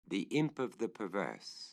The Imp of the Perverse.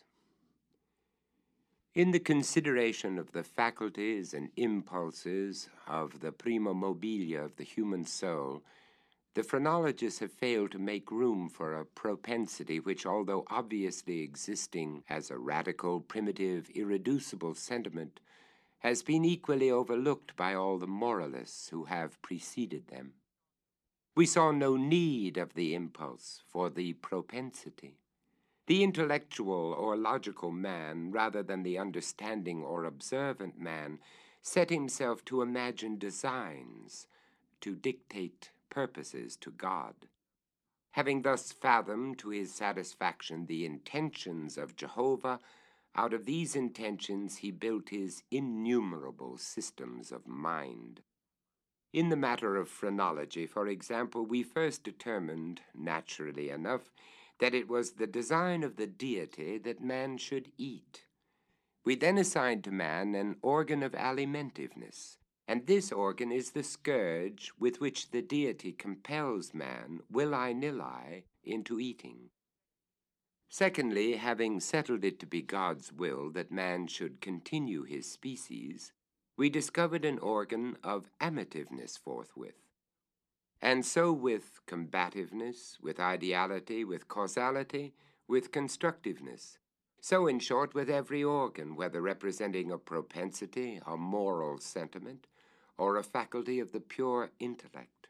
In the consideration of the faculties and impulses of the prima mobilia of the human soul, the phrenologists have failed to make room for a propensity which, although obviously existing as a radical, primitive, irreducible sentiment, has been equally overlooked by all the moralists who have preceded them. We saw no need of the impulse for the propensity. The intellectual or logical man, rather than the understanding or observant man, set himself to imagine designs, to dictate purposes to God. Having thus fathomed to his satisfaction the intentions of Jehovah, out of these intentions he built his innumerable systems of mind. In the matter of phrenology, for example, we first determined, naturally enough, that it was the design of the deity that man should eat. We then assigned to man an organ of alimentiveness, and this organ is the scourge with which the deity compels man, willy-nilly, into eating. Secondly, having settled it to be God's will that man should continue his species, we discovered an organ of amativeness forthwith. And so with combativeness, with ideality, with causality, with constructiveness. So, in short, with every organ, whether representing a propensity, a moral sentiment, or a faculty of the pure intellect.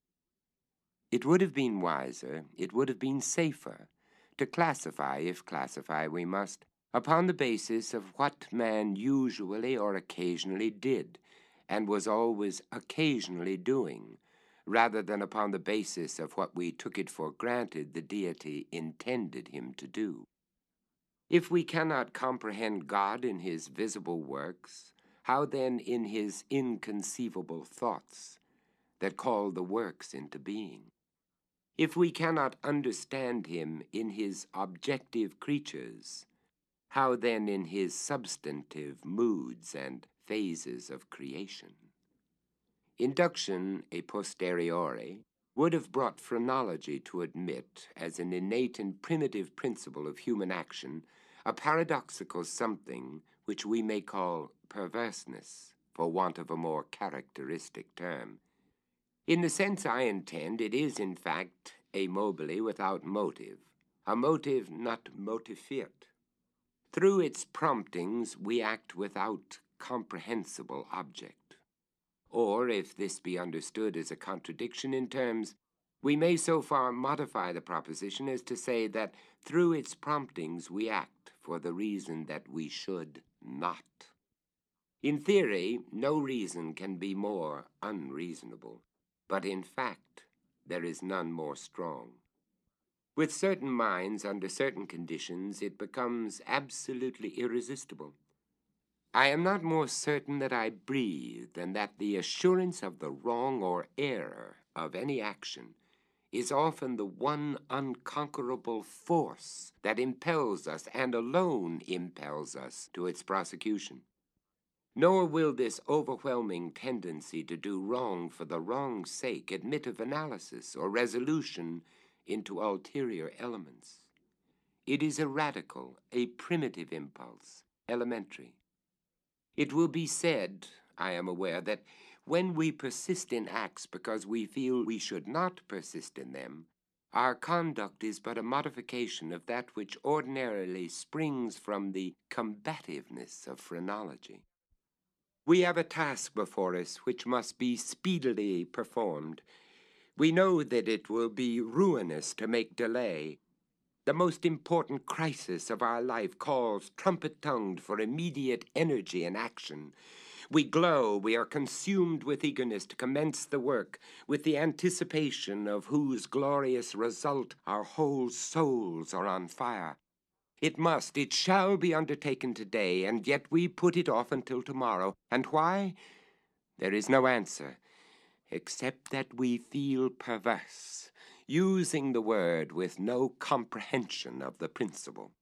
It would have been wiser, it would have been safer, to classify, if classify we must, upon the basis of what man usually or occasionally did, and was always occasionally doing, rather than upon the basis of what we took it for granted the deity intended him to do. If we cannot comprehend God in his visible works, how then in his inconceivable thoughts that call the works into being? If we cannot understand him in his objective creatures, how then in his substantive moods and phases of creation? Induction a posteriori would have brought phrenology to admit, as an innate and primitive principle of human action, a paradoxical something which we may call perverseness, for want of a more characteristic term. In the sense I intend, it is, in fact, a mobile without motive, a motive not motifiert. Through its promptings, we act without comprehensible object. Or, if this be understood as a contradiction in terms, we may so far modify the proposition as to say that through its promptings we act for the reason that we should not. In theory, no reason can be more unreasonable, but in fact, there is none more strong. With certain minds, under certain conditions, it becomes absolutely irresistible. I am not more certain that I breathe than that the assurance of the wrong or error of any action is often the one unconquerable force that impels us, and alone impels us, to its prosecution. Nor will this overwhelming tendency to do wrong for the wrong's sake admit of analysis or resolution into ulterior elements. It is a radical, a primitive impulse, elementary. It will be said, I am aware, that when we persist in acts because we feel we should not persist in them, our conduct is but a modification of that which ordinarily springs from the combativeness of phrenology. We have a task before us which must be speedily performed. We know that it will be ruinous to make delay. The most important crisis of our life calls trumpet-tongued for immediate energy and action. We glow, we are consumed with eagerness to commence the work, with the anticipation of whose glorious result our whole souls are on fire. It shall be undertaken today, and yet we put it off until tomorrow. And why? There is no answer, except that we feel perverse, using the word with no comprehension of the principle.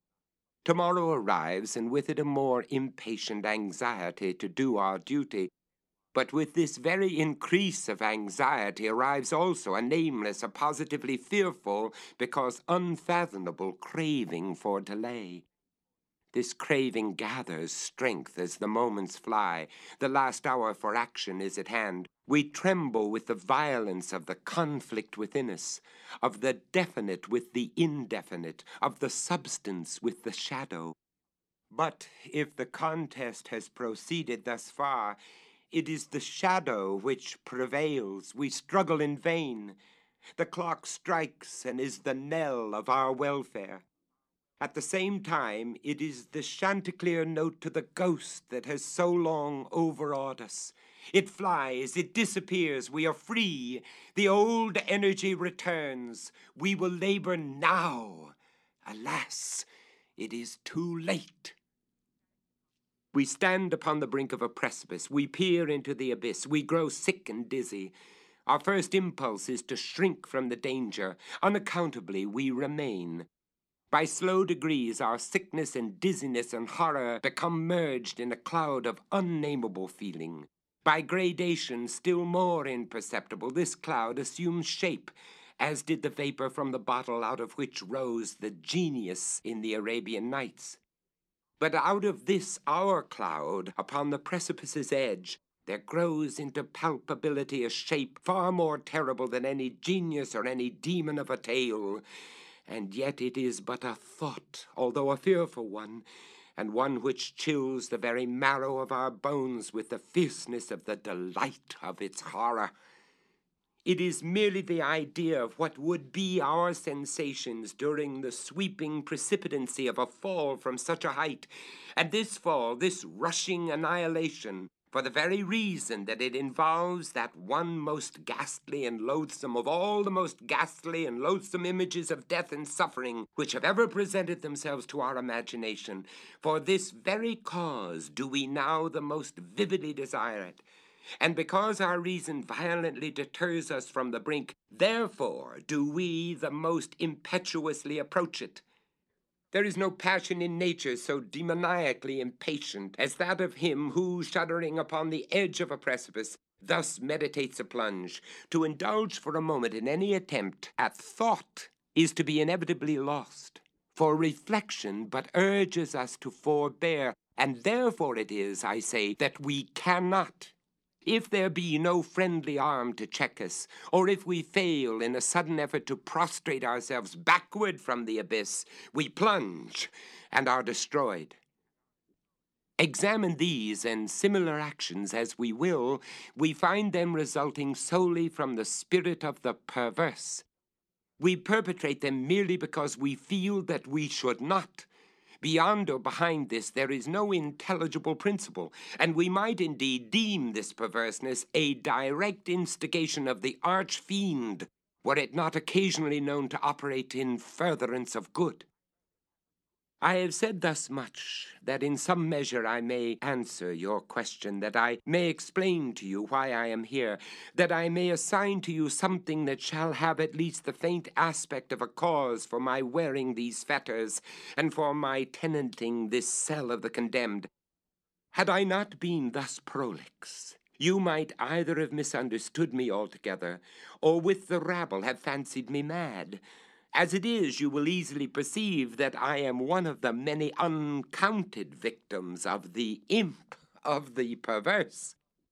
Tomorrow arrives, and with it a more impatient anxiety to do our duty, But with this very increase of anxiety arrives also a nameless, a positively fearful, because unfathomable craving for delay. This craving gathers strength as the moments fly. The last hour for action is at hand. We tremble with the violence of the conflict within us, of the definite with the indefinite, of the substance with the shadow. But if the contest has proceeded thus far, it is the shadow which prevails. We struggle in vain. The clock strikes and is the knell of our welfare. At the same time, it is the chanticleer note to the ghost that has so long overawed us. It flies, it disappears, we are free. The old energy returns. We will labor now. Alas, it is too late. We stand upon the brink of a precipice. We peer into the abyss. We grow sick and dizzy. Our first impulse is to shrink from the danger. Unaccountably, we remain. By slow degrees, our sickness and dizziness and horror become merged in a cloud of unnameable feeling. By gradation, still more imperceptible, this cloud assumes shape, as did the vapor from the bottle out of which rose the genius in the Arabian Nights. But out of this our cloud, upon the precipice's edge, there grows into palpability a shape far more terrible than any genius or any demon of a tale. And yet it is but a thought, although a fearful one, and one which chills the very marrow of our bones with the fierceness of the delight of its horror. It is merely the idea of what would be our sensations during the sweeping precipitancy of a fall from such a height, and this fall, this rushing annihilation, for the very reason that it involves that one most ghastly and loathsome of all the most ghastly and loathsome images of death and suffering which have ever presented themselves to our imagination. For this very cause do we now the most vividly desire it. And because our reason violently deters us from the brink, therefore do we the most impetuously approach it. There is no passion in nature so demoniacally impatient as that of him who, shuddering upon the edge of a precipice, thus meditates a plunge. To indulge for a moment in any attempt at thought is to be inevitably lost, for reflection but urges us to forbear, and therefore it is, I say, that we cannot. If there be no friendly arm to check us, or if we fail in a sudden effort to prostrate ourselves backward from the abyss, we plunge and are destroyed. Examine these and similar actions as we will, we find them resulting solely from the spirit of the perverse. We perpetrate them merely because we feel that we should not. Beyond or behind this, there is no intelligible principle, and we might indeed deem this perverseness a direct instigation of the arch-fiend, were it not occasionally known to operate in furtherance of good. I have said thus much, that in some measure I may answer your question, that I may explain to you why I am here, that I may assign to you something that shall have at least the faint aspect of a cause for my wearing these fetters, and for my tenanting this cell of the condemned. Had I not been thus prolix, you might either have misunderstood me altogether, or with the rabble have fancied me mad. As it is, you will easily perceive that I am one of the many uncounted victims of the imp of the perverse.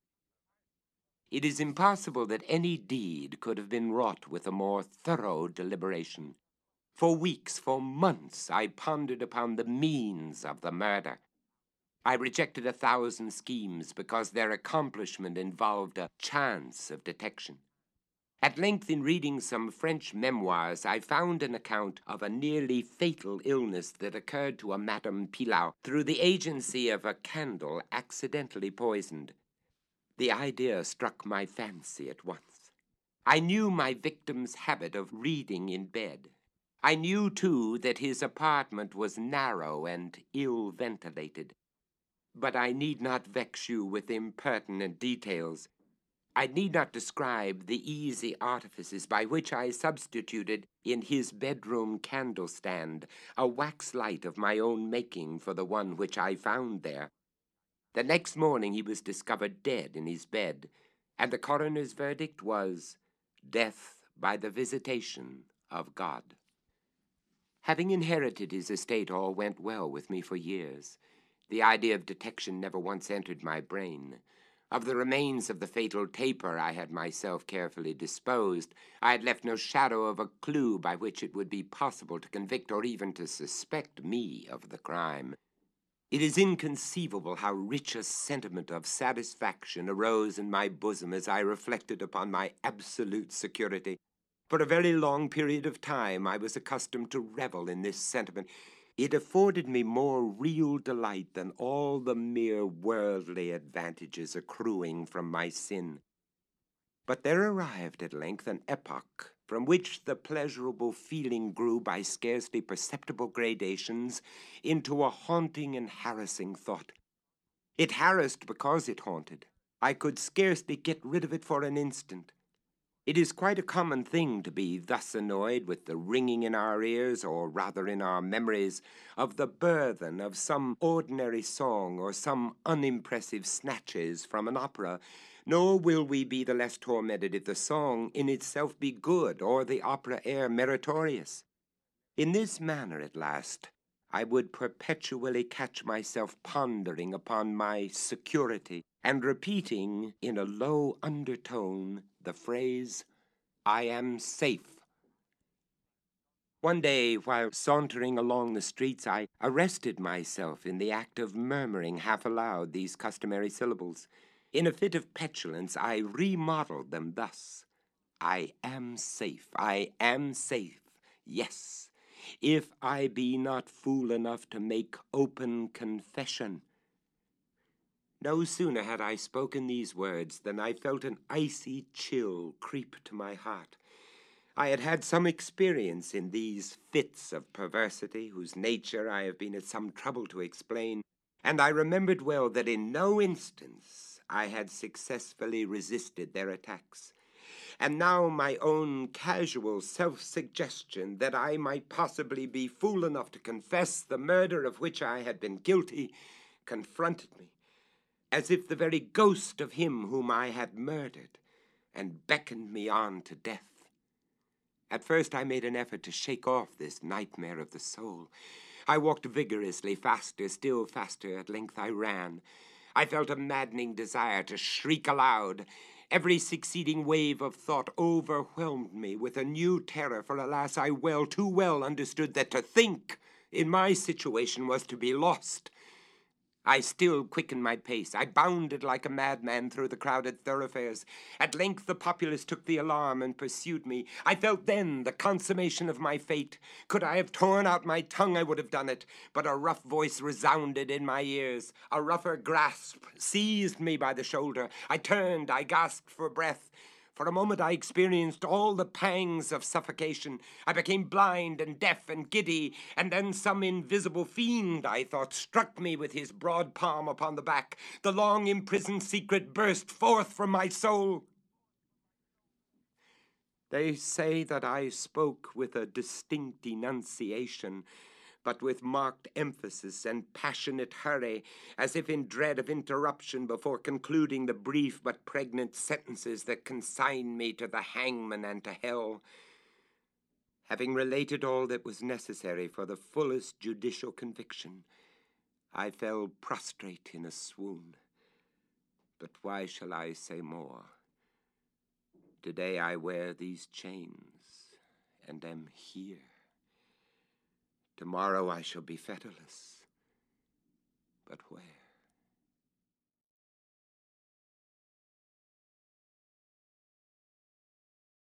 It is impossible that any deed could have been wrought with a more thorough deliberation. For weeks, for months, I pondered upon the means of the murder. I rejected 1,000 schemes because their accomplishment involved a chance of detection. At length, in reading some French memoirs, I found an account of a nearly fatal illness that occurred to a Madame Pilau through the agency of a candle accidentally poisoned. The idea struck my fancy at once. I knew my victim's habit of reading in bed. I knew, too, that his apartment was narrow and ill ventilated. But I need not vex you with impertinent details. I need not describe the easy artifices by which I substituted in his bedroom candle-stand a wax light of my own making for the one which I found there. The next morning he was discovered dead in his bed, and the coroner's verdict was death by the visitation of God. Having inherited his estate, all went well with me for years. The idea of detection never once entered my brain. Of the remains of the fatal taper I had myself carefully disposed, I had left no shadow of a clue by which it would be possible to convict or even to suspect me of the crime. It is inconceivable how rich a sentiment of satisfaction arose in my bosom as I reflected upon my absolute security. For a very long period of time I was accustomed to revel in this sentiment. It afforded me more real delight than all the mere worldly advantages accruing from my sin. But there arrived at length an epoch from which the pleasurable feeling grew by scarcely perceptible gradations into a haunting and harassing thought. It harassed because it haunted. I could scarcely get rid of it for an instant. It is quite a common thing to be thus annoyed with the ringing in our ears, or rather in our memories, of the burthen of some ordinary song or some unimpressive snatches from an opera, nor will we be the less tormented if the song in itself be good or the opera air meritorious. In this manner, at last, I would perpetually catch myself pondering upon my security and repeating in a low undertone the phrase, "I am safe." One day, while sauntering along the streets, I arrested myself in the act of murmuring half aloud these customary syllables. In a fit of petulance, I remodeled them thus: "I am safe, I am safe, yes, if I be not fool enough to make open confession." No sooner had I spoken these words than I felt an icy chill creep to my heart. I had had some experience in these fits of perversity, whose nature I have been at some trouble to explain, and I remembered well that in no instance I had successfully resisted their attacks. And now my own casual self-suggestion that I might possibly be fool enough to confess the murder of which I had been guilty confronted me, as if the very ghost of him whom I had murdered, and beckoned me on to death. At first I made an effort to shake off this nightmare of the soul. I walked vigorously, faster, still faster. At length I ran. I felt a maddening desire to shriek aloud. Every succeeding wave of thought overwhelmed me with a new terror, for alas, I too well understood that to think in my situation was to be lost. I still quickened my pace. I bounded like a madman through the crowded thoroughfares. At length the populace took the alarm and pursued me. I felt then the consummation of my fate. Could I have torn out my tongue, I would have done it, but a rough voice resounded in my ears. A rougher grasp seized me by the shoulder. I turned, I gasped for breath. For a moment I experienced all the pangs of suffocation. I became blind and deaf and giddy, and then some invisible fiend, I thought, struck me with his broad palm upon the back. The long imprisoned secret burst forth from my soul. They say that I spoke with a distinct enunciation, but with marked emphasis and passionate hurry, as if in dread of interruption before concluding the brief but pregnant sentences that consigned me to the hangman and to hell. Having related all that was necessary for the fullest judicial conviction, I fell prostrate in a swoon. But why shall I say more? Today I wear these chains and am here. Tomorrow I shall be fetterless. But where?